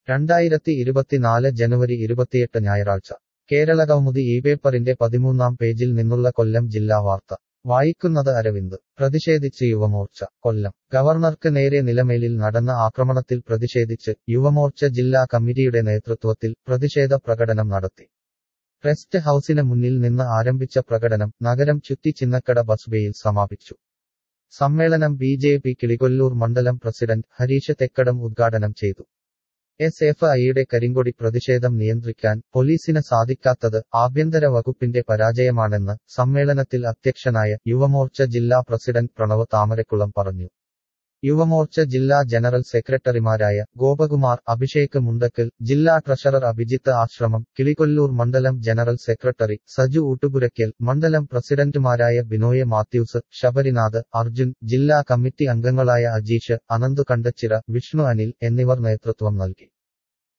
2024 ജനുവരി 28 ഞായറാഴ്ച കേരളകൗമുദി ഇപേപ്പറിന്റെ 13-ാം പേജിൽ നിന്നുള്ള കൊല്ലം ജില്ലാ വാർത്ത വായിക്കുന്നത് അരവിന്ദ്. പ്രതിഷേധിച്ച് യുവമോർച്ച. കൊല്ലം. ഗവർണർക്ക് നേരെ നിലമേലിൽ നടന്ന ആക്രമണത്തിൽ പ്രതിഷേധിച്ച് യുവമോർച്ച ജില്ലാ കമ്മിറ്റിയുടെ നേതൃത്വത്തിൽ പ്രതിഷേധ പ്രകടനം നടത്തി. റെസ്റ്റ് ഹൌസിന് മുന്നിൽ നിന്ന് ആരംഭിച്ച പ്രകടനം നഗരം ചുറ്റി ചിന്നക്കട ബസ് ബേയിൽ സമാപിച്ചു. സമ്മേളനം ബി.ജെ.പി. കിളികൊല്ലൂർ മണ്ഡലം പ്രസിഡന്റ് ഹരീഷ് തെക്കടം ഉദ്ഘാടനം ചെയ്തു. എസ്.എഫ്.ഐയുടെ കരിങ്കൊടി പ്രതിഷേധം നിയന്ത്രിക്കാൻ പോലീസിന് സാധിക്കാത്തത് ആഭ്യന്തര വകുപ്പിന്റെ പരാജയമാണെന്ന് സമ്മേളനത്തിൽ അധ്യക്ഷനായ യുവമോർച്ച ജില്ലാ പ്രസിഡന്റ് പ്രണവ് താമരക്കുളം പറഞ്ഞു. യുവമോർച്ച ജില്ലാ ജനറൽ സെക്രട്ടറിമാരായ ഗോപകുമാർ, അഭിഷേക് മുണ്ടക്കൽ, ജില്ലാ ട്രഷറർ അഭിജിത്ത് ആശ്രമം, കിളികൊല്ലൂർ മണ്ഡലം ജനറൽ സെക്രട്ടറി സജു ഊട്ടുപുരയ്ക്കൽ, മണ്ഡലം പ്രസിഡന്റുമാരായ ബിനോയ് മാത്യൂസ്, ശബരിനാഥ്, അർജുൻ, ജില്ലാ കമ്മിറ്റി അംഗങ്ങളായ അജീഷ്, അനന്തു കണ്ടച്ചിറ, വിഷ്ണു അനിൽ എന്നിവർ നേതൃത്വം നൽകി.